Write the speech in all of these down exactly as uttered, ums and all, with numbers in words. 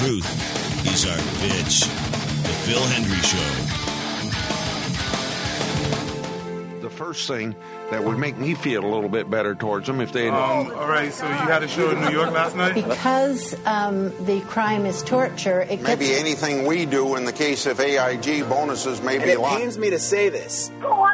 truth. He's our bitch. The Phil Hendry Show. The first thing that would make me feel a little bit better towards them if they... Um, all right, so you had a show in New York last night? Because um, the crime is torture, it Maybe gets... anything we do in the case of A I G bonuses may And be it a lot. pains me to say this.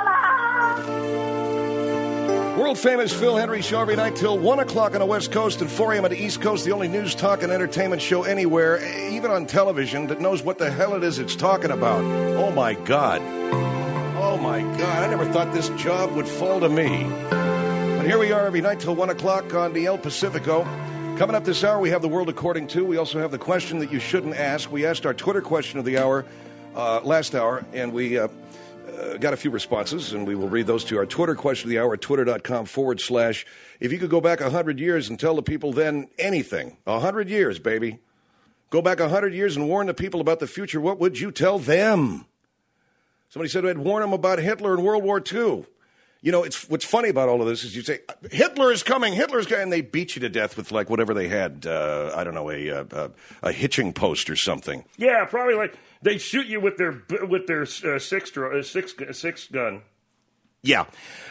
World-famous Phil Hendry Show every night till one o'clock on the West Coast and four a.m. on the East Coast, the only news, talk, and entertainment show anywhere, even on television, that knows what the hell it is it's talking about. Oh, my God. Oh, my God. I never thought this job would fall to me. But here we are every night till one o'clock on the El Pacifico. Coming up this hour, we have The World According To. We also have the question that you shouldn't ask. We asked our Twitter question of the hour uh, last hour, and we... Uh, Uh, got a few responses, and we will read those to our Twitter question of the hour at twitter.com forward slash. If you could go back one hundred years and tell the people then anything, one hundred years, baby. Go back one hundred years and warn the people about the future, what would you tell them? Somebody said I'd warn them about Hitler in World War Two. You know, it's what's funny about all of this is you say, Hitler is coming, Hitler's coming, and they beat you to death with, like, whatever they had, uh, I don't know, a, a, a hitching post or something. Yeah, probably like they shoot you with their with their uh, six, uh, six, six gun. Yeah.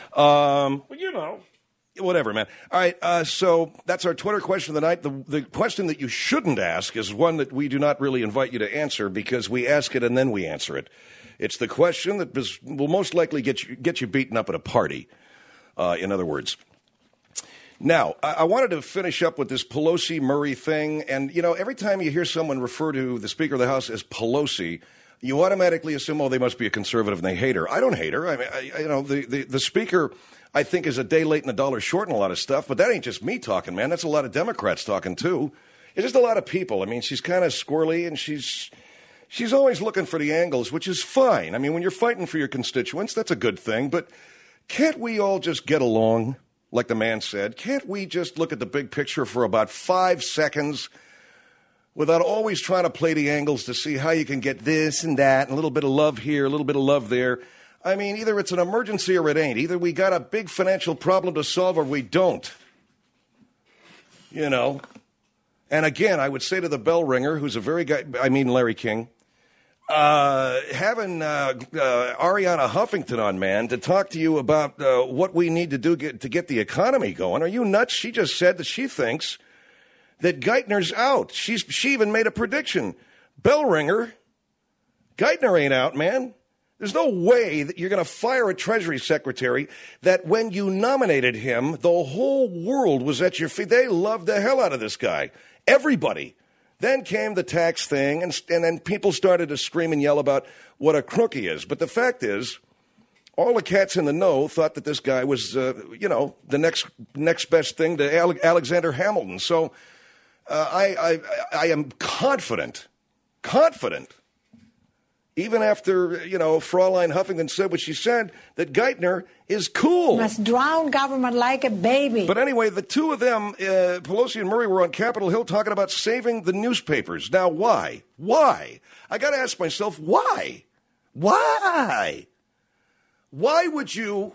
Um, well, you know. Whatever, man. All right, uh, so that's our Twitter question of the night. The, the question that you shouldn't ask is one that we do not really invite you to answer because we ask it and then we answer it. It's the question that was, will most likely get you, get you beaten up at a party, uh, in other words. Now, I, I wanted to finish up with this Pelosi-Murray thing. And, you know, every time you hear someone refer to the Speaker of the House as Pelosi, you automatically assume, oh, they must be a conservative and they hate her. I don't hate her. I mean, I, you know, the, the, the Speaker, I think, is a day late and a dollar short in a lot of stuff. But that ain't just me talking, man. That's a lot of Democrats talking, too. It's just a lot of people. I mean, she's kind of squirrely and she's... She's always looking for the angles, which is fine. I mean, when you're fighting for your constituents, that's a good thing. But can't we all just get along, like the man said? Can't we just look at the big picture for about five seconds without always trying to play the angles to see how you can get this and that and a little bit of love here, a little bit of love there? I mean, either it's an emergency or it ain't. Either we got a big financial problem to solve or we don't. You know? And again, I would say to the bell ringer, who's a very guy, I mean Larry King, Uh, having uh, uh, Ariana Huffington on, man, to talk to you about uh, what we need to do get, to get the economy going. Are you nuts? She just said that she thinks that Geithner's out. She's she even made a prediction. Bell ringer, Geithner ain't out, man. There's no way that you're going to fire a Treasury Secretary that when you nominated him, the whole world was at your feet. They loved the hell out of this guy. Everybody. Then came the tax thing, and, and then people started to scream and yell about what a crook he is. But the fact is, all the cats in the know thought that this guy was, uh, you know, the next next best thing to Ale- Alexander Hamilton. So uh, I, I I am confident, confident, even after, you know, Fraulein Huffington said what she said, that Geithner is cool. Must drown government like a baby. But anyway, the two of them, uh, Pelosi and Murray, were on Capitol Hill talking about saving the newspapers. Now, why? Why? I got to ask myself, why? Why? Why would you,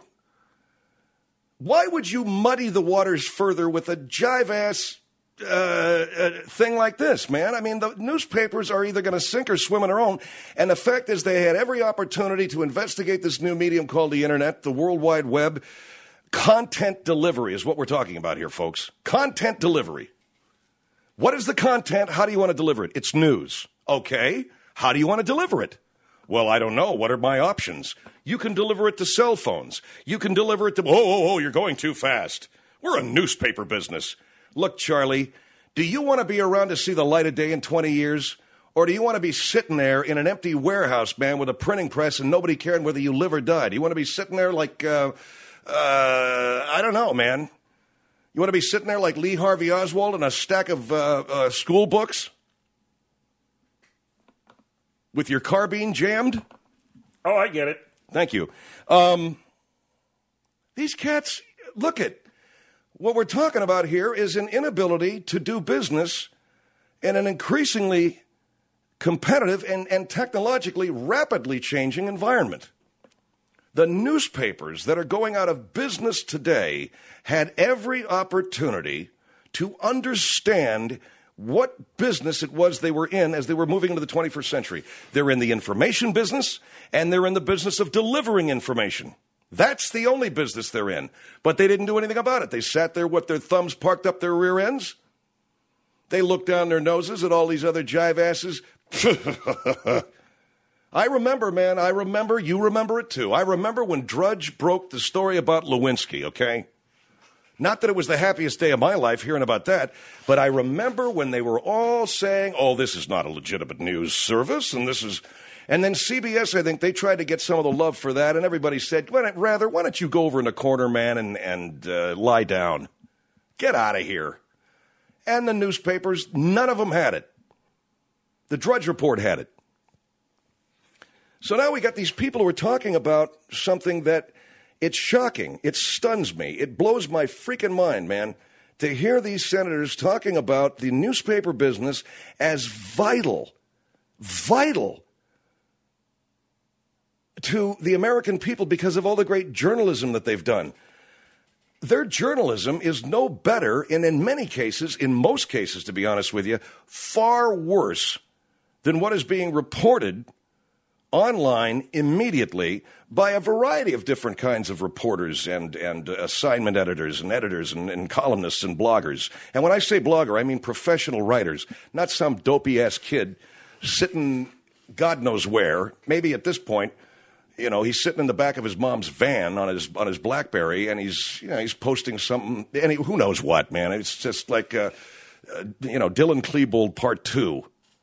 why would you muddy the waters further with a jive-ass Uh, uh, thing like this, man? I mean, the newspapers are either going to sink or swim on their own. And the fact is they had every opportunity to investigate this new medium called the Internet, the World Wide Web. Content delivery is what we're talking about here, folks. Content delivery. What is the content? How do you want to deliver it? It's news. Okay. How do you want to deliver it? Well, I don't know. What are my options? You can deliver it to cell phones. You can deliver it to... Oh, oh, oh, you're going too fast. We're a newspaper business. Look, Charlie, do you want to be around to see the light of day in twenty years? Or do you want to be sitting there in an empty warehouse, man, with a printing press and nobody caring whether you live or die? Do you want to be sitting there like, uh, uh, I don't know, man. You want to be sitting there like Lee Harvey Oswald in a stack of uh, uh, school books? With your carbine jammed? Oh, I get it. Thank you. Um, these cats, look at. What we're talking about here is an inability to do business in an increasingly competitive and, and technologically rapidly changing environment. The newspapers that are going out of business today had every opportunity to understand what business it was they were in as they were moving into the twenty-first century. They're in the information business, and they're in the business of delivering information. That's the only business they're in. But they didn't do anything about it. They sat there with their thumbs parked up their rear ends. They looked down their noses at all these other jive asses. I remember, man, I remember, you remember it too. I remember when Drudge broke the story about Lewinsky, okay? Not that it was the happiest day of my life hearing about that, but I remember when they were all saying, oh, this is not a legitimate news service, and this is... And then C B S, I think, they tried to get some of the love for that, and everybody said, why don't, rather, why don't you go over in the corner, man, and, and uh, lie down. Get out of here. And the newspapers, none of them had it. The Drudge Report had it. So now we got these people who are talking about something that it's shocking. It stuns me. It blows my freaking mind, man, to hear these senators talking about the newspaper business as vital, vital to the American people because of all the great journalism that they've done. Their journalism is no better, and in many cases, in most cases, to be honest with you, far worse than what is being reported online immediately by a variety of different kinds of reporters and, and assignment editors and editors and, and columnists and bloggers. And when I say blogger, I mean professional writers, not some dopey-ass kid sitting God knows where, maybe at this point. You know, he's sitting in the back of his mom's van on his on his BlackBerry, and he's you know he's posting something. And he, who knows what, man? It's just like uh, uh, you know Dylan Klebold Part Two.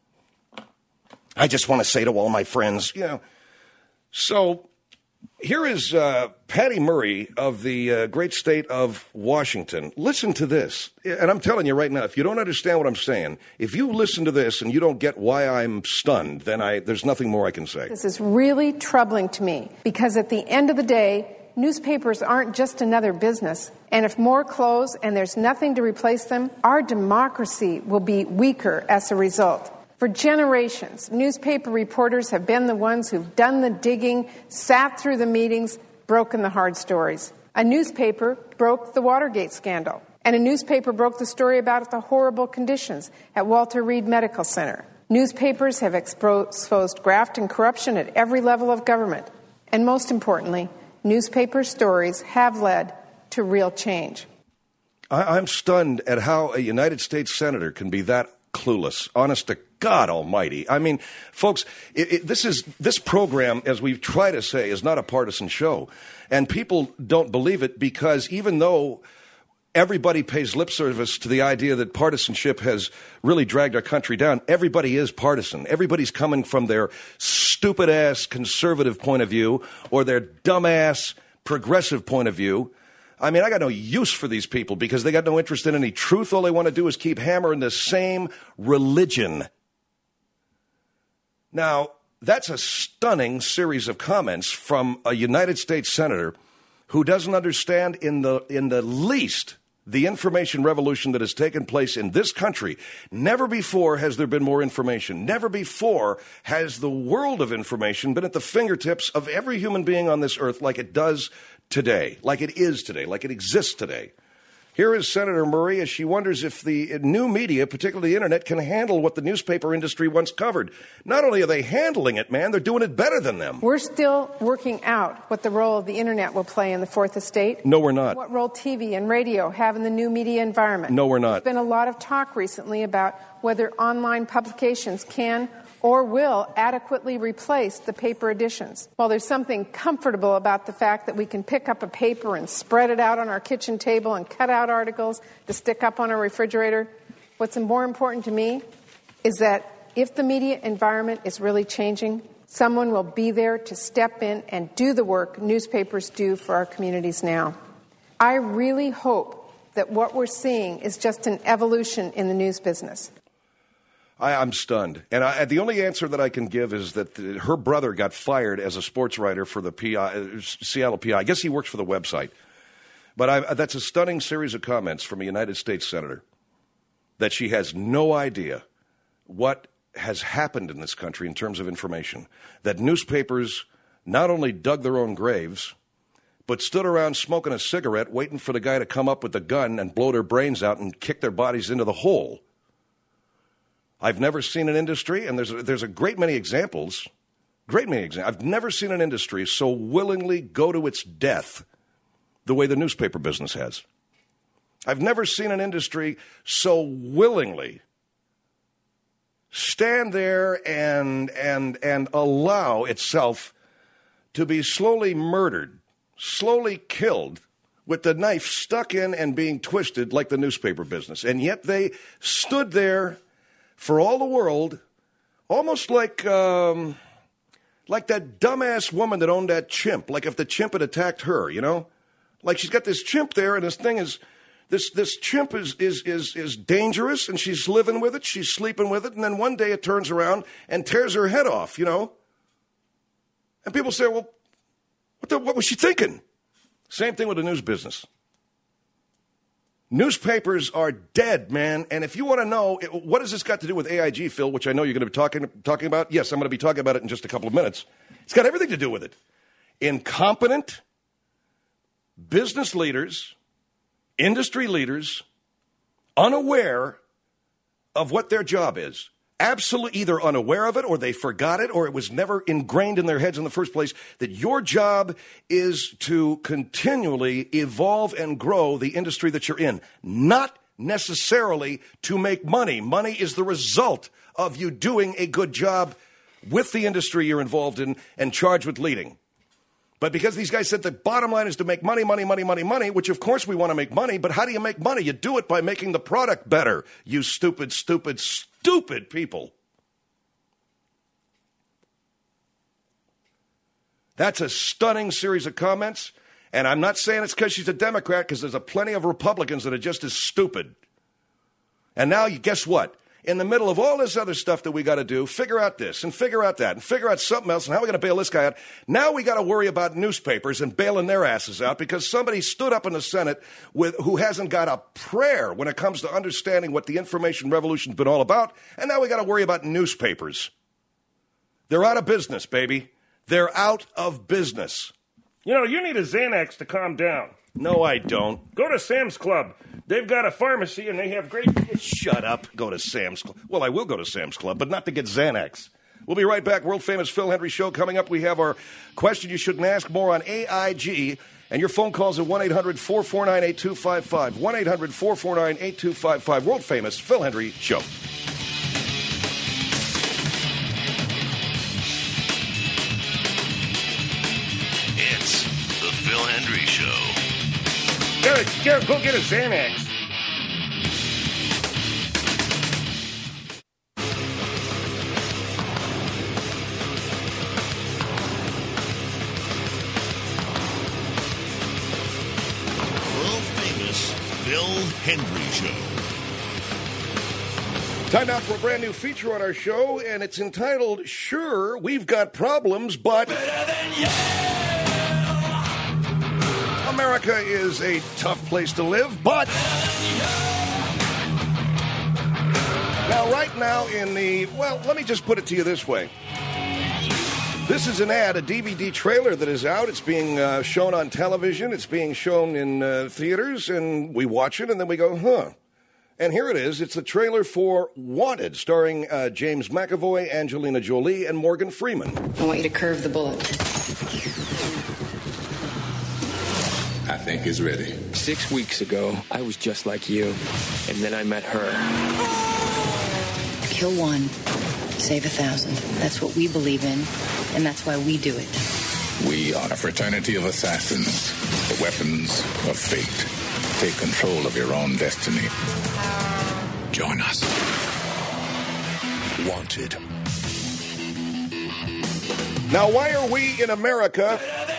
I just want to say to all my friends, you know. So here is uh, Patty Murray of the uh, great state of Washington. Listen to this, and I'm telling you right now, if you don't understand what I'm saying, if you listen to this and you don't get why I'm stunned, then I there's nothing more I can say. This is really troubling to me because at the end of the day, newspapers aren't just another business. And if more close and there's nothing to replace them, our democracy will be weaker as a result. For generations, newspaper reporters have been the ones who've done the digging, sat through the meetings, broken the hard stories. A newspaper broke the Watergate scandal, and a newspaper broke the story about the horrible conditions at Walter Reed Medical Center. Newspapers have exposed graft and corruption at every level of government. And most importantly, newspaper stories have led to real change. I- I'm stunned at how a United States senator can be that clueless, honest to God almighty. I mean, folks, it, it, this is this program, as we try to say, is not a partisan show. And people don't believe it because even though everybody pays lip service to the idea that partisanship has really dragged our country down, everybody is partisan. Everybody's coming from their stupid-ass conservative point of view or their dumb-ass progressive point of view. I mean, I got no use for these people because they got no interest in any truth. All they want to do is keep hammering the same religion. Now, that's a stunning series of comments from a United States senator who doesn't understand in the in the least the information revolution that has taken place in this country. Never before has there been more information. Never before has the world of information been at the fingertips of every human being on this earth like it does today, like it is today, like it exists today. Here is Senator Murray as she wonders if the new media, particularly the internet, can handle what the newspaper industry once covered. Not only are they handling it, man, they're doing it better than them. We're still working out what the role of the internet will play in the Fourth Estate. No, we're not. What role T V and radio have in the new media environment. No, we're not. There's been a lot of talk recently about whether online publications can or will adequately replace the paper editions. While there's something comfortable about the fact that we can pick up a paper and spread it out on our kitchen table and cut out articles to stick up on our refrigerator, what's more important to me is that if the media environment is really changing, someone will be there to step in and do the work newspapers do for our communities now. I really hope that what we're seeing is just an evolution in the news business. I, I'm stunned. And I, the only answer that I can give is that the, her brother got fired as a sports writer for the P I, Seattle P I. I guess he works for the website. But I, that's a stunning series of comments from a United States senator that she has no idea what has happened in this country in terms of information. That newspapers not only dug their own graves, but stood around smoking a cigarette waiting for the guy to come up with the gun and blow their brains out and kick their bodies into the hole. I've never seen an industry, and there's a, there's a great many examples, great many examples. I've never seen an industry so willingly go to its death the way the newspaper business has. I've never seen an industry so willingly stand there and and and allow itself to be slowly murdered, slowly killed, with the knife stuck in and being twisted like the newspaper business. And yet they stood there for all the world, almost like um, like that dumbass woman that owned that chimp, like if the chimp had attacked her, you know? Like she's got this chimp there, and this thing is, this this chimp is is is is dangerous, and she's living with it, she's sleeping with it, and then one day it turns around and tears her head off, you know? And people say, well, what the, what was she thinking? Same thing with the news business. Newspapers are dead, man. And if you want to know, what has this got to do with A I G, Phil, which I know you're going to be talking talking about? Yes, I'm going to be talking about it in just a couple of minutes. It's got everything to do with it. Incompetent business leaders, industry leaders, unaware of what their job is. Absolutely either unaware of it, or they forgot it, or it was never ingrained in their heads in the first place, that your job is to continually evolve and grow the industry that you're in, not necessarily to make money. Money is the result of you doing a good job with the industry you're involved in and charged with leading. But because these guys said the bottom line is to make money, money, money, money, money, which of course we want to make money, but how do you make money? You do it by making the product better, you stupid, stupid, stupid people. That's a stunning series of comments, and I'm not saying it's because she's a Democrat, because there's a plenty of Republicans that are just as stupid. And now, you guess what? In the middle of all this other stuff that we got to do, figure out this and figure out that and figure out something else and how we're going to bail this guy out. Now we got to worry about newspapers and bailing their asses out because somebody stood up in the Senate with who hasn't got a prayer when it comes to understanding what the information revolution's been all about. And now we got to worry about newspapers. They're out of business, baby. They're out of business. You know, you need a Xanax to calm down. No, I don't. Go to Sam's Club. They've got a pharmacy, and they have great... Shut up. Go to Sam's Club. Well, I will go to Sam's Club, but not to get Xanax. We'll be right back. World-famous Phil Hendrie Show coming up. We have our question you shouldn't ask, more on A I G, and your phone calls at one eight hundred four four nine eight two five five. one eight hundred four four nine eight two five five. World-famous Phil Hendrie Show. It's the Phil Hendrie Show. Garrett, Garrett, go get a Xanax. World-famous Phil Hendrie Show. Time now for a brand new feature on our show, and it's entitled, Sure, We've Got Problems, But... Better than you! America is a tough place to live, but... Now, right now in the... Well, let me just put it to you this way. This is an ad, a D V D trailer that is out. It's being uh, shown on television. It's being shown in uh, theaters, and we watch it, and then we go, huh. And here it is. It's the trailer for Wanted, starring uh, James McAvoy, Angelina Jolie, and Morgan Freeman. I want you to curve the bullet. I think is ready. Six weeks ago, I was just like you, and then I met her. Kill one, save a thousand. That's what we believe in, and that's why we do it. We are a fraternity of assassins, the weapons of fate. Take control of your own destiny. Join us. Wanted. Now, why are we in America?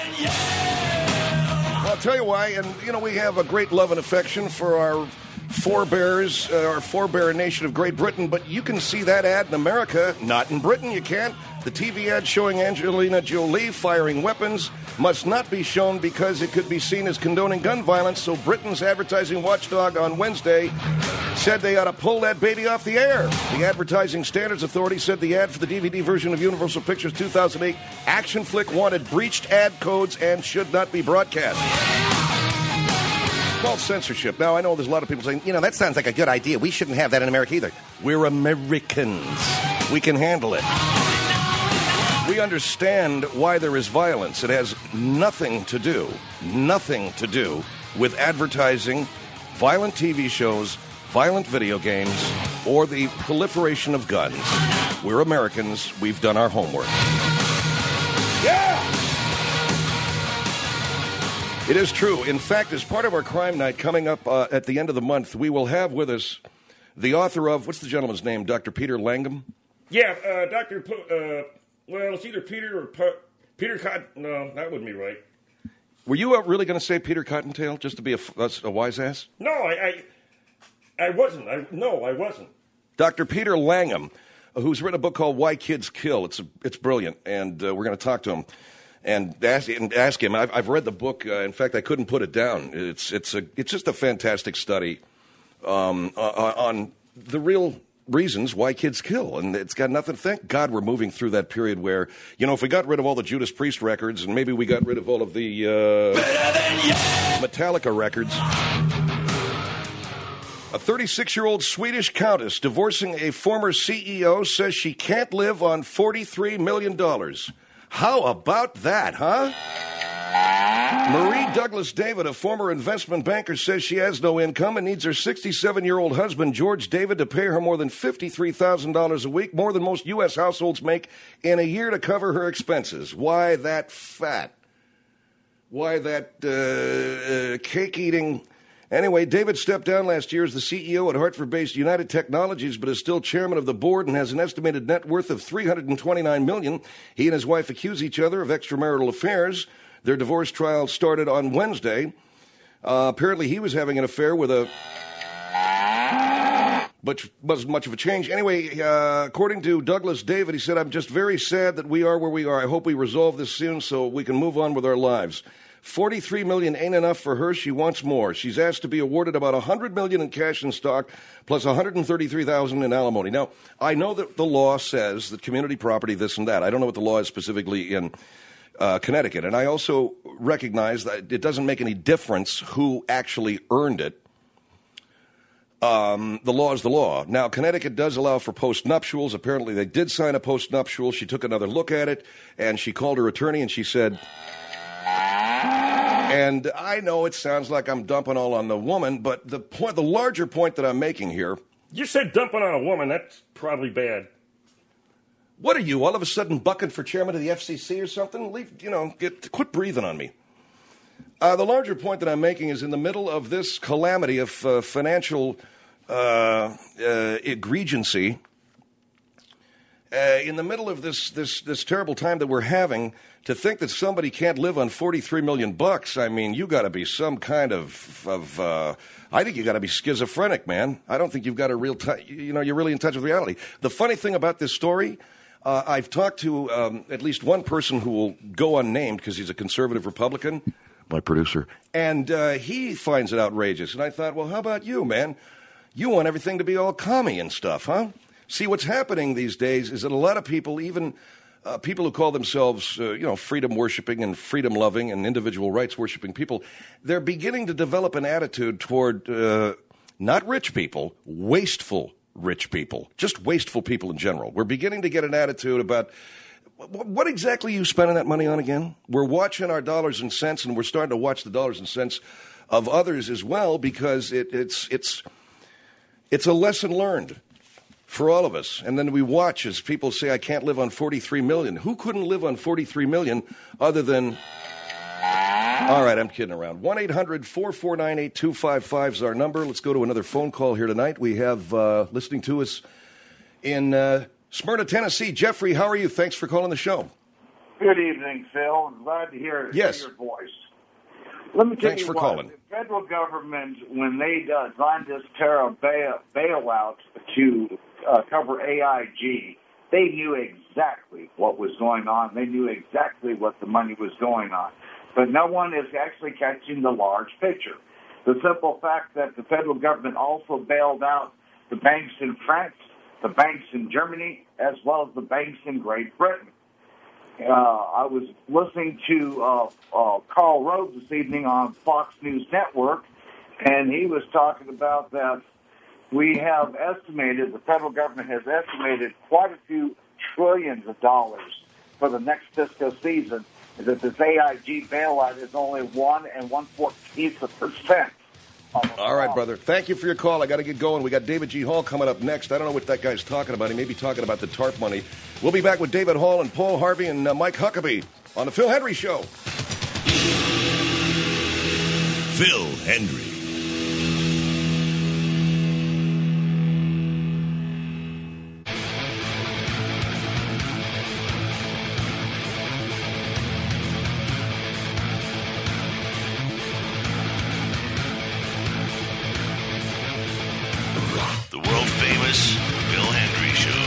Well, I'll tell you why. And, you know, we have a great love and affection for our forebears, uh, our forebear nation of Great Britain. But you can see that ad in America, not in Britain. You can't. The T V ad showing Angelina Jolie firing weapons must not be shown because it could be seen as condoning gun violence. So Britain's advertising watchdog on Wednesday said they ought to pull that baby off the air. The Advertising Standards Authority said the ad for the D V D version of Universal Pictures' two thousand eight action flick Wanted breached ad codes and should not be broadcast. called censorship. Now, I know there's a lot of people saying, you know, that sounds like a good idea. We shouldn't have that in America either. We're Americans. We can handle it. We understand why there is violence. It has nothing to do, nothing to do with advertising, violent T V shows, violent video games, or the proliferation of guns. We're Americans. We've done our homework. Yeah! It is true. In fact, as part of our crime night coming up uh, at the end of the month, we will have with us the author of, what's the gentleman's name, Doctor Peter Langham? Yeah, uh, Doctor P- uh, well, it's either Peter or P- Peter Cotton. No, that wouldn't be right. Were you uh, really going to say Peter Cottontail, just to be a, a, a wise ass? No, I, I, I wasn't. I, no, I wasn't. Doctor Peter Langham, who's written a book called Why Kids Kill. It's it's brilliant, and uh, we're going to talk to him and ask, and ask him. I've, I've read the book. Uh, in fact, I couldn't put it down. It's it's a it's just a fantastic study um, uh, on the real reasons why kids kill, and it's got nothing. Thank God we're moving through that period where, you know, if we got rid of all the Judas Priest records, and maybe we got rid of all of the uh, Metallica records. A thirty-six-year-old Swedish countess divorcing a former C E O says she can't live on forty-three million dollars. How about that, huh? Marie Douglas David, a former investment banker, says she has no income and needs her sixty-seven-year-old husband, George David, to pay her more than fifty-three thousand dollars a week, more than most U S households make in a year to cover her expenses. Why that fat? Why that uh, uh, cake-eating... Anyway, David stepped down last year as the C E O at Hartford-based United Technologies, but is still chairman of the board and has an estimated net worth of three hundred twenty-nine million dollars. He and his wife accuse each other of extramarital affairs. Their divorce trial started on Wednesday. Uh, apparently, he was having an affair with a... but wasn't much of a change. Anyway, uh, according to Douglas David, he said, I'm just very sad that we are where we are. I hope we resolve this soon so we can move on with our lives. forty-three million dollars ain't enough for her. She wants more. She's asked to be awarded about one hundred million dollars in cash and stock, plus one hundred thirty-three thousand dollars in alimony. Now, I know that the law says that community property, this and that. I don't know what the law is specifically in uh, Connecticut. And I also recognize that it doesn't make any difference who actually earned it. Um, the law is the law. Now, Connecticut does allow for postnuptials. Apparently, they did sign a postnuptial. She took another look at it, and she called her attorney, and she said... And I know it sounds like I'm dumping all on the woman, but the point, the larger point that I'm making here... You said dumping on a woman. That's probably bad. What are you, all of a sudden bucking for chairman of the F C C or something? Leave, you know, get quit breathing on me. Uh, the larger point that I'm making is in the middle of this calamity of uh, financial uh, uh, egregency, uh, in the middle of this, this, this terrible time that we're having... To think that somebody can't live on forty-three million bucks, I mean, you got to be some kind of, of uh, I think you got to be schizophrenic, man. I don't think you've got a real, t- you know, you're really in touch with reality. The funny thing about this story, uh, I've talked to um, at least one person who will go unnamed because he's a conservative Republican, my producer, and uh, he finds it outrageous. And I thought, well, how about you, man? You want everything to be all commie and stuff, huh? See, what's happening these days is that a lot of people, even... Uh, people who call themselves, uh, you know, freedom-worshiping and freedom-loving and individual rights-worshiping people, they're beginning to develop an attitude toward uh, not rich people, wasteful rich people, just wasteful people in general. We're beginning to get an attitude about what exactly are you spending that money on again? We're watching our dollars and cents, and we're starting to watch the dollars and cents of others as well because it, it's it's it's a lesson learned. For all of us. And then we watch as people say, I can't live on forty-three million dollars. Who couldn't live on forty-three million dollars other than... All right, I'm kidding around. one eight hundred four four nine eight two five five is our number. Let's go to another phone call here tonight. We have uh, listening to us in uh, Smyrna, Tennessee. Jeffrey, how are you? Thanks for calling the show. Good evening, Phil. I'm glad to hear, yes. hear your voice. Let me tell Thanks you for what, calling. The federal government, when they uh, designed this terror bail- bailout to uh, cover A I G, they knew exactly what was going on. They knew exactly what the money was going on. But no one is actually catching the large picture. The simple fact that the federal government also bailed out the banks in France, the banks in Germany, as well as the banks in Great Britain. Uh, I was listening to uh, uh, Karl Rove this evening on Fox News Network, and he was talking about that we have estimated, the federal government has estimated quite a few trillions of dollars for the next fiscal season, and that this A I G bailout is only one and one-fourteenth of percent. All right, brother. Thank you for your call. I got to get going. We got David G. Hall coming up next. I don't know what that guy's talking about. He may be talking about the TARP money. We'll be back with David Hall and Paul Harvey and uh, Mike Huckabee on the Phil Hendry Show. Phil Hendry. The world-famous Phil Hendry Show.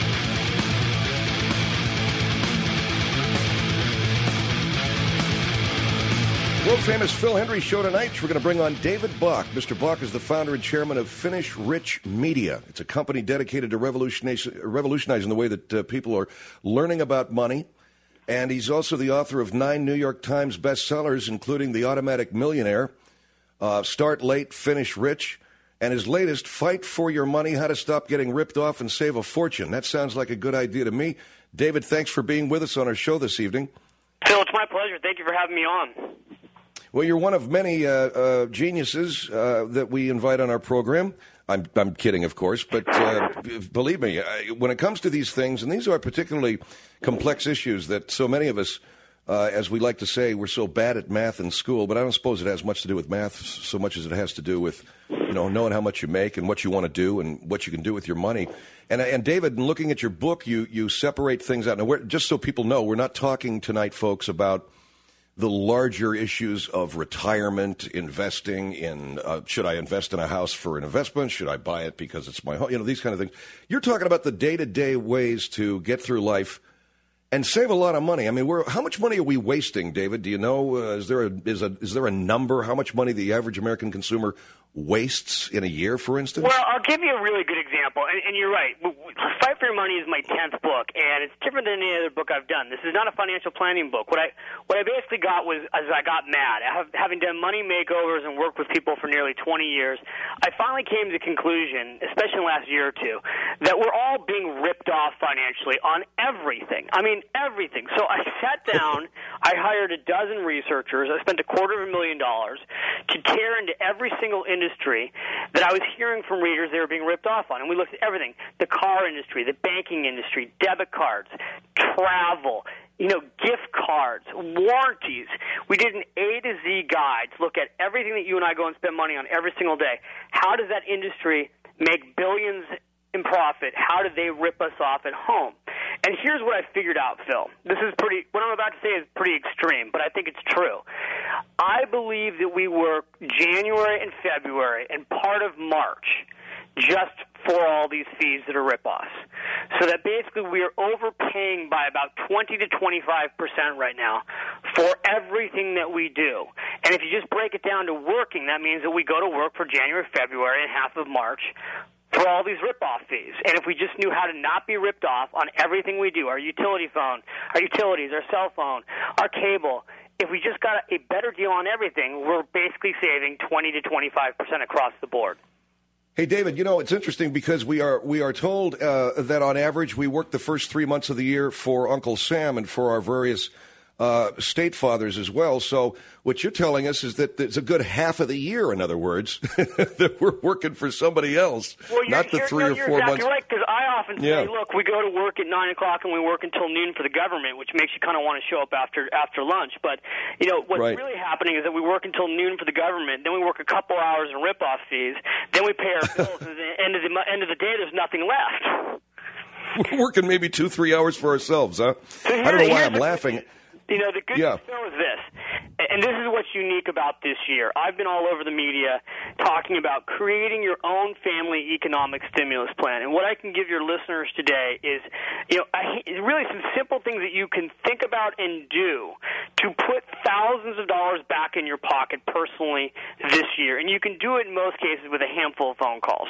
World-famous Phil Hendry Show tonight. We're going to bring on David Bach. Mister Bach is the founder and chairman of Finish Rich Media. It's a company dedicated to revolutionizing, revolutionizing the way that uh, people are learning about money. And he's also the author of nine New York Times bestsellers, including The Automatic Millionaire, uh, Start Late, Finish Rich, and his latest, Fight for Your Money, How to Stop Getting Ripped Off and Save a Fortune. That sounds like a good idea to me. David, thanks for being with us on our show this evening. Phil, it's my pleasure. Thank you for having me on. Well, you're one of many uh, uh, geniuses uh, that we invite on our program. I'm, I'm kidding, of course, but uh, believe me, I, when it comes to these things, and these are particularly complex issues that so many of us, uh, as we like to say, we're so bad at math in school, but I don't suppose it has much to do with math so much as it has to do with, you know, knowing how much you make and what you want to do and what you can do with your money. And, and David, in looking at your book, you, you separate things out. Now, we're, just so people know, we're not talking tonight, folks, about the larger issues of retirement, investing in, uh, should I invest in a house for an investment? Should I buy it because it's my home? You know, these kind of things. You're talking about the day-to-day ways to get through life and save a lot of money. I mean, we're, how much money are we wasting, David? Do you know, uh, is there a, is a, is there a number, how much money the average American consumer wastes in a year, for instance? Well, I'll give you a really good example, and, and you're right. Fight for Your Money is my tenth book, and it's different than any other book I've done. This is not a financial planning book. What I what I basically got was, as I got mad, I have, having done money makeovers and worked with people for nearly twenty years, I finally came to the conclusion, especially in the last year or two, that we're all being ripped off financially on everything. I mean, everything. So I sat down, I hired a dozen researchers, I spent a quarter of a million dollars to tear into every single industry industry that I was hearing from readers they were being ripped off on. And we looked at everything, the car industry, the banking industry, debit cards, travel, you know, gift cards, warranties. We did an A to Z guide to look at everything that you and I go and spend money on every single day. How does that industry make billions in profit? How do they rip us off at home? And here's what I figured out, Phil. This is pretty, what I'm about to say is pretty extreme, but I think it's true. I believe that we work January and February and part of March just for all these fees that are rip-offs. So that basically we are overpaying by about twenty to twenty-five percent right now for everything that we do. And if you just break it down to working, that means that we go to work for January, February, and half of March for all these rip-off fees. And if we just knew how to not be ripped off on everything we do, our utility phone, our utilities, our cell phone, our cable, if we just got a better deal on everything, we're basically saving twenty to twenty-five percent across the board. Hey, David, you know, it's interesting because we are we are told uh, that on average we work the first three months of the year for Uncle Sam and for our various uh, state fathers as well. So what you're telling us is that it's a good half of the year, in other words, that we're working for somebody else, well, not the three no, or you're four exactly months. Right, because I often say, yeah. look, we go to work at nine o'clock and we work until noon for the government, which makes you kind of want to show up after after lunch. But, you know, what's right. really happening is that we work until noon for the government, then we work a couple hours in rip-off fees, then we pay our bills, and at the end of the, end of the day, there's nothing left. We're working maybe two, three hours for ourselves, huh? So I don't know why I'm laughing. You know, the good yeah. news, Phil, is this, and this is what's unique about this year. I've been all over the media talking about creating your own family economic stimulus plan. And what I can give your listeners today is, you know, I, really some simple things that you can think about and do to put thousands of dollars back in your pocket personally this year. And you can do it in most cases with a handful of phone calls.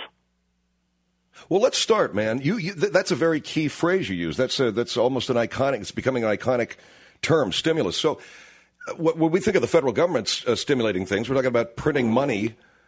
Well, let's start, man. You, you th- that's a very key phrase you use. That's a, that's almost an iconic. It's becoming an iconic term, stimulus. So, uh, when we think of the federal government's uh, stimulating things, we're talking about printing money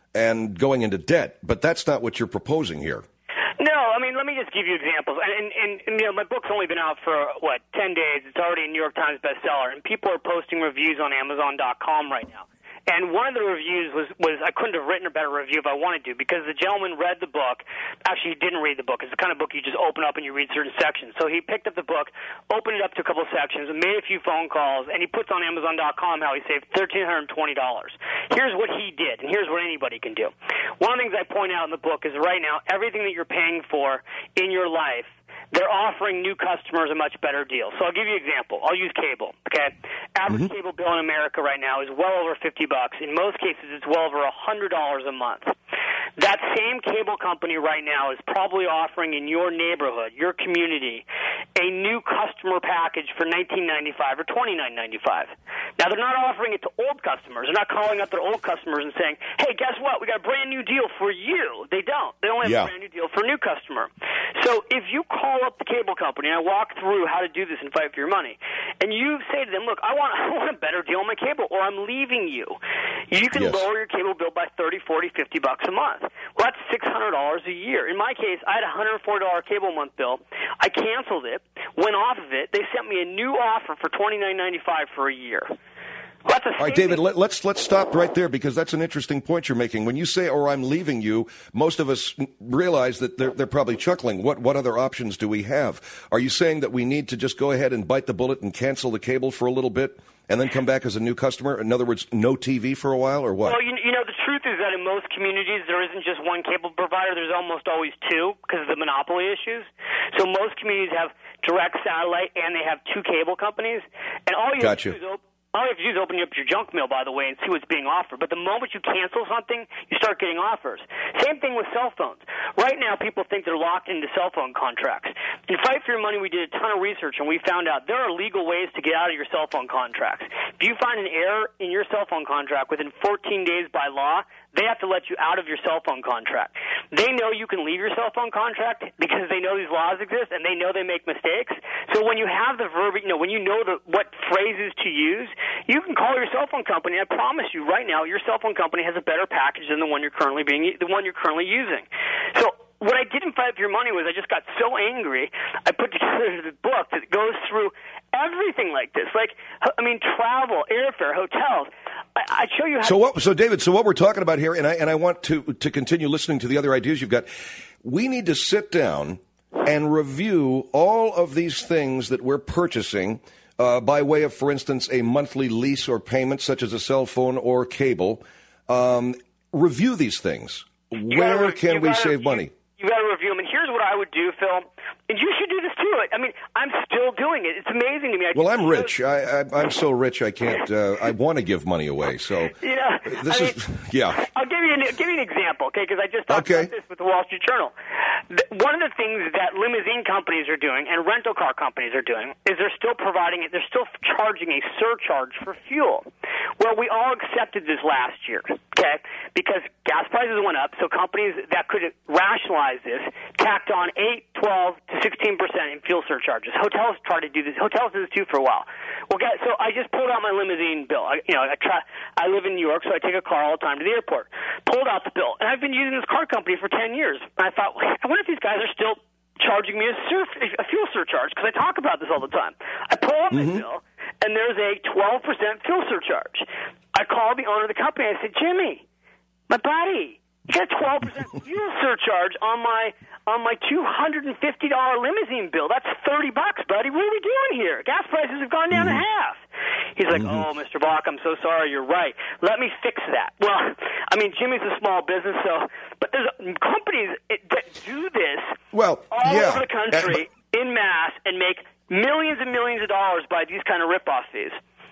and going into debt. But that's not what you're proposing here. No, I mean, let me just give you examples. And, and, and, and, you know, my book's only been out for, what, ten days. It's already a New York Times bestseller, and people are posting reviews on Amazon dot com right now. And one of the reviews was, was I couldn't have written a better review if I wanted to, because the gentleman read the book. Actually, he didn't read the book. It's the kind of book you just open up and you read certain sections. So he picked up the book, opened it up to a couple of sections, made a few phone calls, and he puts on Amazon dot com how he saved one thousand three hundred twenty dollars. Here's what he did, and here's what anybody can do. One of the things I point out in the book is right now, everything that you're paying for in your life, they're offering new customers a much better deal. So I'll give you an example. I'll use cable, okay? Average mm-hmm. cable bill in America right now is well over fifty bucks. In most cases, it's well over one hundred dollars a month. That same cable company right now is probably offering in your neighborhood, your community, a new customer package for nineteen ninety-five dollars or twenty-nine ninety-five. Now, they're not offering it to old customers. They're not calling up their old customers and saying, hey, guess what? We got a brand new deal for you. They don't. They only have yeah. a brand new deal for a new customer. So if you call up the cable company, and I walk through how to do this and fight for your money, and you say to them, look, I want, I want a better deal on my cable, or I'm leaving you. You can yes. lower your cable bill by thirty, forty, fifty bucks a month. Well, that's six hundred dollars a year. In my case, I had a one hundred forty dollars cable month bill. I canceled it, went off of it. They sent me a new offer for twenty-nine ninety-five for a year. Well, all right, David, let, let's let's stop right there, because that's an interesting point you're making. When you say, or I'm leaving you, most of us realize that they're, they're probably chuckling. What what other options do we have? Are you saying that we need to just go ahead and bite the bullet and cancel the cable for a little bit and then come back as a new customer? In other words, no T V for a while, or what? Well, you, you know, the truth is that in most communities, there isn't just one cable provider. There's almost always two because of the monopoly issues. So most communities have direct satellite, and they have two cable companies. And all you gotcha. have to do is open All you have to do is open up your junk mail, by the way, and see what's being offered. But the moment you cancel something, you start getting offers. Same thing with cell phones. Right now, people think they're locked into cell phone contracts. In Fight for Your Money, we did a ton of research, and we found out there are legal ways to get out of your cell phone contracts. If you find an error in your cell phone contract within fourteen days by law, they have to let you out of your cell phone contract. They know you can leave your cell phone contract because they know these laws exist, and they know they make mistakes. So when you have the verb, you know, when you know the, what phrases to use, you can call your cell phone company. I promise you right now, your cell phone company has a better package than the one you're currently being, the one you're currently using. So what I did in Fight for Your Money was I just got so angry, I put together this book that goes through everything like this. Like, I mean, travel, airfare, hotels. I, I show you how. So what? So David, so what we're talking about here, and I and I want to to continue listening to the other ideas you've got. We need to sit down and review all of these things that we're purchasing uh, by way of, for instance, a monthly lease or payment, such as a cell phone or cable. Um, review these things. You Where gotta, can we gotta, save you, money? You got to review them. And here's what I would do, Phil. And you should do this too. I mean, I'm still doing it. It's amazing to me. I well, I'm rich. I, I, I'm so rich I can't. Uh, I want to give money away. So you know, this I is mean, yeah. I'll give you an, give you an example, okay? Because I just talked okay. about this with the Wall Street Journal. The, one of the things that limousine companies are doing and rental car companies are doing is they're still providing it. They're still charging a surcharge for fuel. Well, we all accepted this last year, okay? Because gas prices went up, so companies that could rationalize this tacked on eight, twelve to sixteen percent in fuel surcharges. Hotels try to do this. Hotels do this too for a while. Well, guys, so I just pulled out my limousine bill. I, you know, I try. I live in New York, so I take a car all the time to the airport. Pulled out the bill, and I've been using this car company for ten years. And I thought, I wonder if these guys are still charging me a, surf, a fuel surcharge, because I talk about this all the time. I pull up mm-hmm. my bill, and there's a twelve percent fuel surcharge. I called the owner of the company. I said, Jimmy, my buddy, you got a twelve percent fuel surcharge on my on my two hundred fifty dollars limousine bill. That's thirty bucks, buddy. What are we doing here? Gas prices have gone down mm-hmm. to half. He's like, mm-hmm. oh, Mister Bach, I'm so sorry. You're right. Let me fix that. Well, I mean, Jimmy's a small business, so but there's companies that do this well, all yeah. over the country uh, in mass and make millions and millions of dollars by these kind of rip-off fees.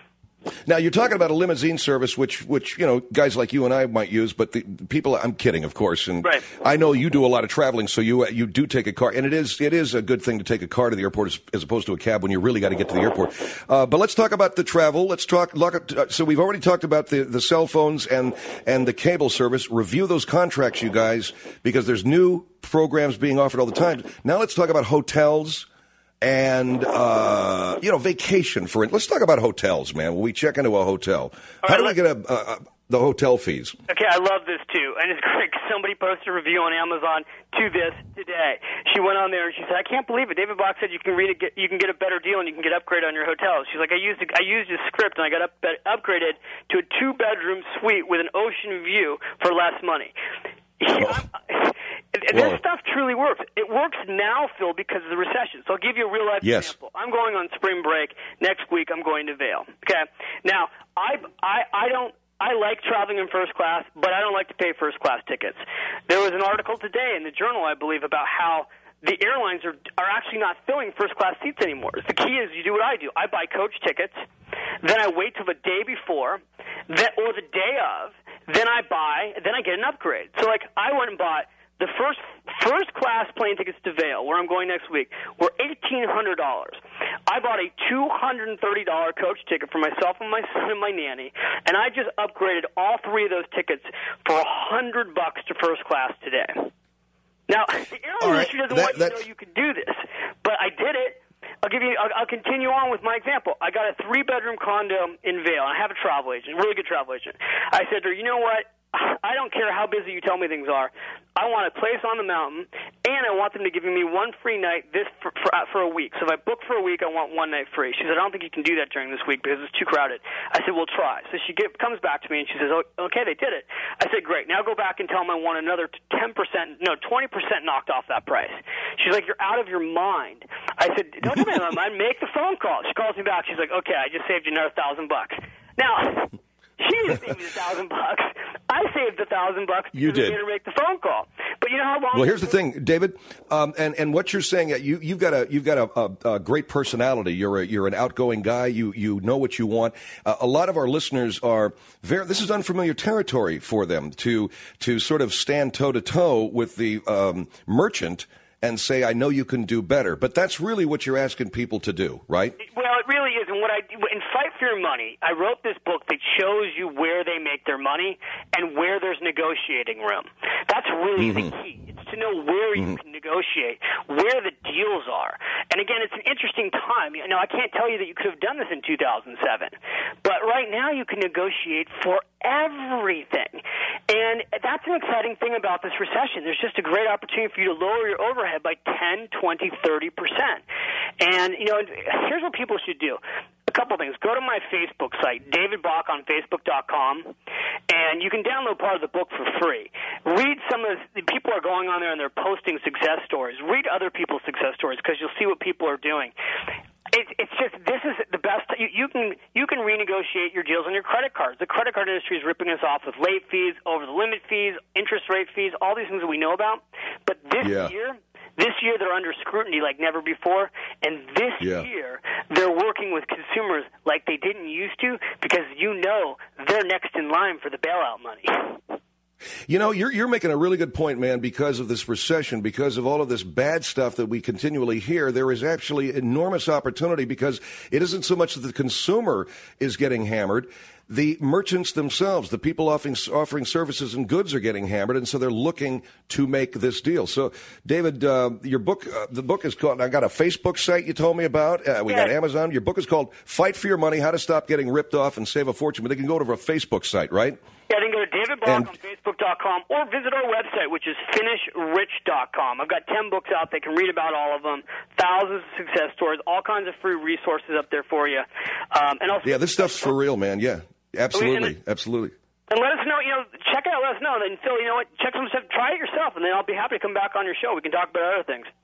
Now, you're talking about a limousine service, which, which you know, guys like you and I might use, but the people, I'm kidding, of course, and right. I know you do a lot of traveling, so you you do take a car, and it is it is a good thing to take a car to the airport as, as opposed to a cab when you really got to get to the airport. Uh, but let's talk about the travel. Let's talk, look, uh, so we've already talked about the, the cell phones and, and the cable service. Review those contracts, you guys, because there's new programs being offered all the time. Now let's talk about hotels. And, uh, you know, vacation for it. Let's talk about hotels, man. When we check into a hotel, how right, do we get a, a, the hotel fees. Okay, I love this too, and it's great. Somebody posted a review on Amazon to this today. She went on there and she said, "I can't believe it. David Bach said you can read a, get, you can get a better deal and you can get upgraded on your hotels." She's like, "I used a, I used a script and I got up, upgraded to a two bedroom suite with an ocean view for less money." Oh. And this stuff truly works. It works now, Phil, because of the recession. So I'll give you a real life yes. example. I'm going on spring break next week. I'm going to Vail. Okay. Now I I I don't. I like traveling in first class, but I don't like to pay first class tickets. There was an article today in the Journal, I believe, about how the airlines are are actually not filling first class seats anymore. The key is you do what I do. I buy coach tickets, then I wait till the day before, then, or the day of, then I buy, then I get an upgrade. So, like, I went and bought the first first class plane tickets to Vail, where I'm going next week, were eighteen hundred dollars. I bought a two hundred thirty dollars coach ticket for myself and my son and my nanny, and I just upgraded all three of those tickets for a hundred bucks to first class today. Now, the airline industry doesn't want you to know you can do this, but I did it. I'll give you. I'll, I'll continue on with my example. I got a three-bedroom condo in Vail, and I have a travel agent, really good travel agent. I said to her, "You know what? I don't care how busy you tell me things are. I want a place on the mountain, and I want them to give me one free night this for, for, uh, for a week. So if I book for a week, I want one night free." She said, "I don't think you can do that during this week because it's too crowded." I said, "We'll try." So she get, comes back to me, and she says, "Oh, okay, they did it." I said, "Great. Now go back and tell them I want another ten percent, no, twenty percent knocked off that price." She's like, "You're out of your mind." I said, "Don't tell me I'm out of my mind. Make the phone call." She calls me back. She's like, "Okay, I just saved you another thousand bucks." Now, she didn't save me the thousand bucks. I saved the thousand bucks because you did. I made her make the phone call. But you know how long? Well, here's the thing, David, um, and and what you're saying, you you've got a you've got a, a, a great personality. You're a, you're an outgoing guy. You you know what you want. Uh, a lot of our listeners are very. This is unfamiliar territory for them to to sort of stand toe to toe with the um, merchant and say, "I know you can do better." But that's really what you're asking people to do, right? Well, it really is. And what I in Fight for Your Money, I wrote this book that shows you where they make their money and where there's negotiating room. That's really mm-hmm. the key. It's to know where mm-hmm. you can negotiate, where the deals are. And again, it's an interesting time. You know, I can't tell you that you could have done this in two thousand seven, but right now you can negotiate for everything. And that's an exciting thing about this recession. There's just a great opportunity for you to lower your overhead by ten, twenty, thirty percent. And, you know, here's what people should do. A couple things. Go to my Facebook site, David Bach on Facebook dot com, and you can download part of the book for free. Read some of the people are going on there and they're posting success stories. Read other people's success stories because you'll see what people are doing. It, it's just this is the best. You, you can you can renegotiate your deals on your credit cards. The credit card industry is ripping us off with late fees, over the limit fees, interest rate fees, all these things that we know about. But this yeah. year. This year they're under scrutiny like never before, and this yeah. year they're working with consumers like they didn't used to because you know they're next in line for the bailout money. You know, you're you're making a really good point, man, because of this recession, because of all of this bad stuff that we continually hear. There is actually enormous opportunity because it isn't so much that the consumer is getting hammered. The merchants themselves, the people offering, offering services and goods are getting hammered, and so they're looking to make this deal. So, David, uh, your book, uh, the book is called, I got a Facebook site you told me about. Uh, we yeah. got Amazon. Your book is called Fight for Your Money, How to Stop Getting Ripped Off and Save a Fortune. But they can go to our Facebook site, right? Yeah, they can go to David Bach and, on Facebook dot com or visit our website, which is finish rich dot com. I've got ten books out. They can read about all of them, thousands of success stories, all kinds of free resources up there for you. Um, and also, yeah, this stuff's for real, man. Yeah, absolutely, and, absolutely. And let us know, you know, check it out, let us know. And then, Phil, you know what, check some stuff, try it yourself, and then I'll be happy to come back on your show. We can talk about other things.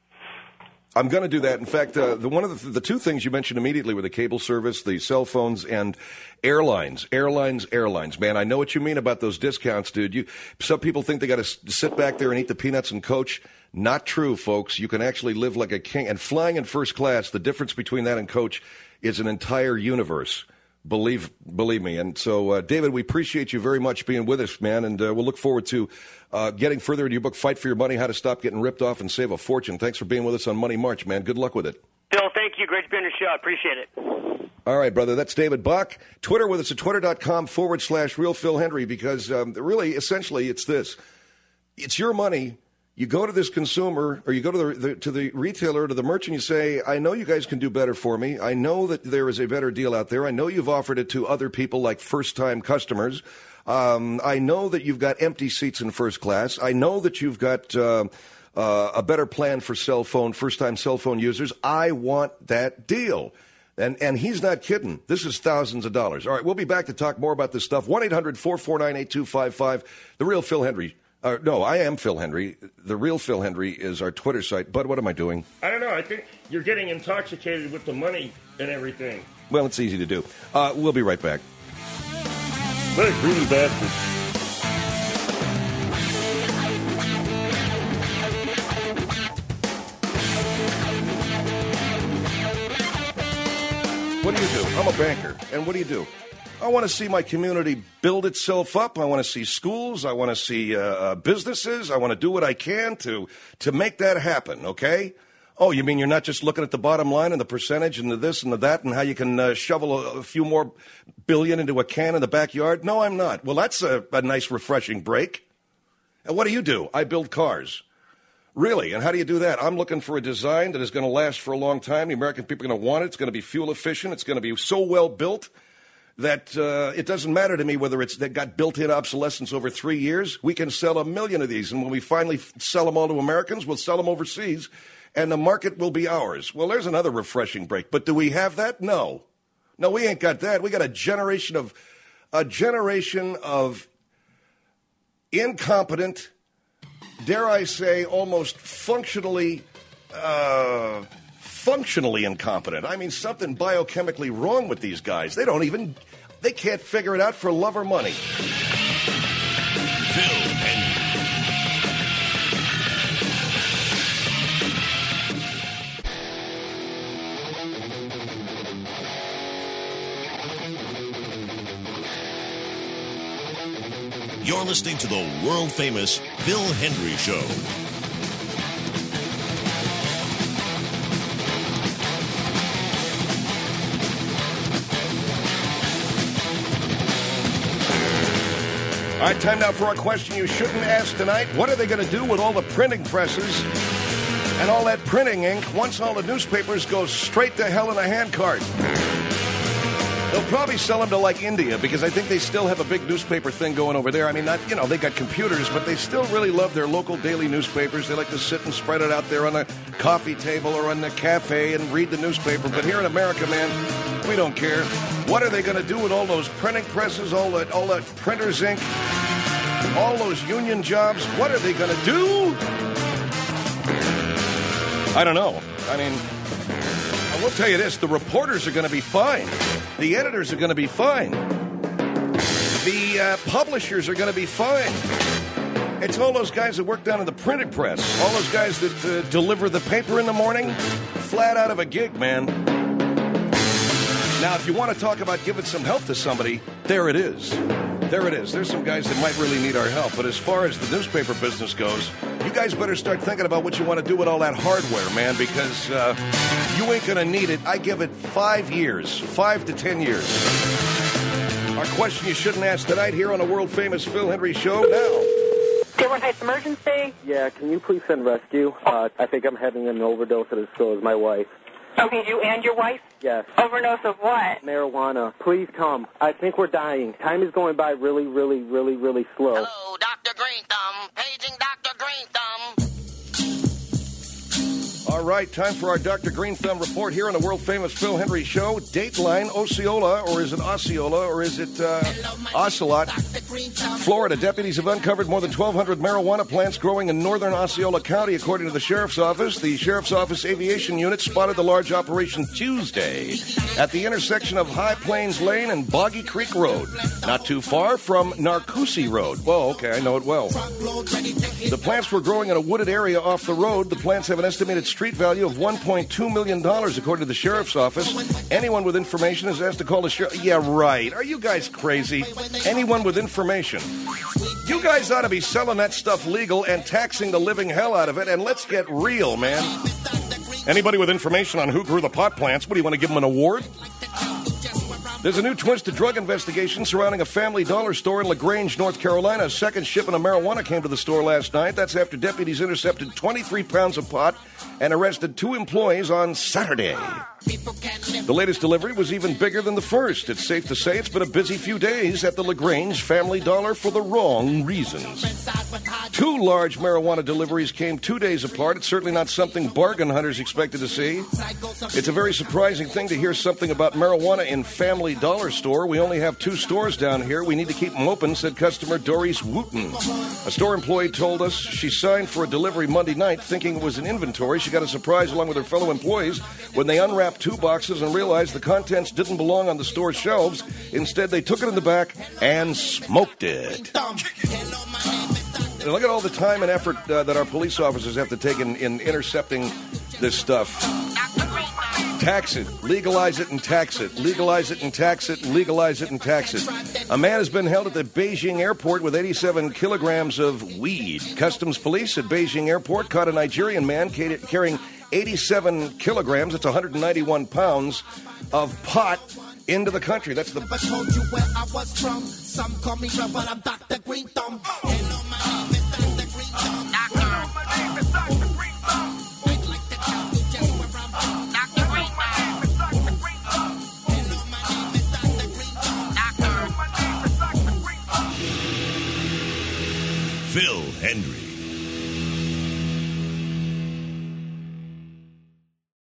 I'm going to do that. In fact, uh, the one of the, the two things you mentioned immediately were the cable service, the cell phones, and airlines. Airlines, airlines. Man, I know what you mean about those discounts, dude. You, some people think they got to sit back there and eat the peanuts and coach. Not true, folks. You can actually live like a king. And flying in first class, the difference between that and coach is an entire universe. Believe believe me. And so, uh, David, we appreciate you very much being with us, man, and uh, we'll look forward to uh, getting further into your book, Fight for Your Money, How to Stop Getting Ripped Off and Save a Fortune. Thanks for being with us on Money March, man. Good luck with it. Bill, thank you. Great to be on your show. I appreciate it. All right, brother. That's David Bach. Twitter with us at twitter.com forward slash Real Phil Hendry because um, really, essentially, it's this. It's your money. You go to this consumer, or you go to the, the to the retailer, to the merchant, you say, I know you guys can do better for me. I know that there is a better deal out there. I know you've offered it to other people like first-time customers. Um, I know that you've got empty seats in first class. I know that you've got uh, uh, a better plan for cell phone, first-time cell phone users. I want that deal. And and he's not kidding. This is thousands of dollars. All right, we'll be back to talk more about this stuff. one eight hundred four four nine eight two five five. The Real Phil Hendrie. Uh, no, I am Phil Hendrie. The Real Phil Hendrie is our Twitter site. Bud, what am I doing? I don't know. I think you're getting intoxicated with the money and everything. Well, it's easy to do. Uh, we'll be right back. But it's really bad for... What do you do? I'm a banker. And what do you do? I want to see my community build itself up. I want to see schools. I want to see uh, uh, businesses. I want to do what I can to to make that happen, okay? Oh, you mean you're not just looking at the bottom line and the percentage and the this and the that and how you can uh, shovel a, a few more billion into a can in the backyard? No, I'm not. Well, that's a, a nice, refreshing break. And what do you do? I build cars. Really? And how do you do that? I'm looking for a design that is going to last for a long time. The American people are going to want it. It's going to be fuel efficient. It's going to be so well built that uh, it doesn't matter to me whether it's that got built-in obsolescence over three years. We can sell a million of these, and when we finally f- sell them all to Americans, we'll sell them overseas, and the market will be ours. Well, there's another refreshing break. But do we have that? No. No, we ain't got that. We got a generation of a generation of incompetent, dare I say, almost functionally uh, functionally incompetent. I mean, something biochemically wrong with these guys. They don't even, they can't figure it out for love or money. Phil Hendrie. You're listening to the world-famous Phil Hendrie Show. All right, time now for our question you shouldn't ask tonight. What are they going to do with all the printing presses and all that printing ink once all the newspapers go straight to hell in a handcart? They'll probably sell them to, like, India, because I think they still have a big newspaper thing going over there. I mean, not, you know, they got computers, but they still really love their local daily newspapers. They like to sit and spread it out there on a coffee table or on the cafe and read the newspaper. But here in America, man, we don't care. What are they going to do with all those printing presses, all that, all that printer's ink, all those union jobs? What are they going to do? I don't know. I mean, I will tell you this. The reporters are going to be fine. The editors are going to be fine. The uh, publishers are going to be fine. It's all those guys that work down in the printing press. All those guys that uh, deliver the paper in the morning. Flat out of a gig, man. Now, if you want to talk about giving some help to somebody, there it is. There it is. There's some guys that might really need our help. But as far as the newspaper business goes, you guys better start thinking about what you want to do with all that hardware, man, because uh, you ain't going to need it. I give it five years, five to ten years. Our question you shouldn't ask tonight here on the world-famous Phil Hendrie Show now. Dearborn Heights Emergency? Yeah, can you please send rescue? Uh, I think I'm having an overdose, and so is my wife. Okay, you and your wife? Yes. Overdose of what? Marijuana. Please come. I think we're dying. Time is going by really, really, really, really slow. Hello, Doctor Green Thumb. Paging Doctor Green Thumb. All right, time for our Doctor Green Thumb report here on the world-famous Phil Hendrie Show. Dateline, Osceola, or is it Osceola, or is it uh, Ocelot? Florida deputies have uncovered more than twelve hundred marijuana plants growing in northern Osceola County, according to the Sheriff's Office. The Sheriff's Office Aviation Unit spotted the large operation Tuesday at the intersection of High Plains Lane and Boggy Creek Road, not too far from Narcoossee Road. Whoa, okay, I know it well. The plants were growing in a wooded area off the road. The plants have an estimated street value of one point two million dollars, according to the Sheriff's Office. Anyone with information is asked to call the sheriff. Yeah, right. Are you guys crazy? Anyone with information. You guys ought to be selling that stuff legal and taxing the living hell out of it, and let's get real, man. Anybody with information on who grew the pot plants, what do you want to give them an award? There's a new twist to drug investigation surrounding a Family Dollar store in LaGrange, North Carolina. A second shipment of marijuana came to the store last night. That's after deputies intercepted twenty-three pounds of pot and arrested two employees on Saturday. The latest delivery was even bigger than the first. It's safe to say it's been a busy few days at the LaGrange Family Dollar for the wrong reasons. Two large marijuana deliveries came two days apart. It's certainly not something bargain hunters expected to see. It's a very surprising thing to hear something about marijuana in Family Dollar store. We only have two stores down here. We need to keep them open, said customer Doris Wooten. A store employee told us she signed for a delivery Monday night thinking it was an inventory. She got a surprise along with her fellow employees when they unwrapped two boxes and realized the contents didn't belong on the store's shelves. Instead, they took it in the back and smoked it. And look at all the time and effort uh, that our police officers have to take in, in intercepting this stuff. Tax it, legalize it and tax it, legalize it and tax it, legalize it and tax it. A man has been held at the Beijing airport with eighty-seven kilograms of weed. Customs police at Beijing airport caught a Nigerian man carrying eighty-seven kilograms, that's one hundred ninety-one pounds, of pot into the country. That's the... Phil Hendry.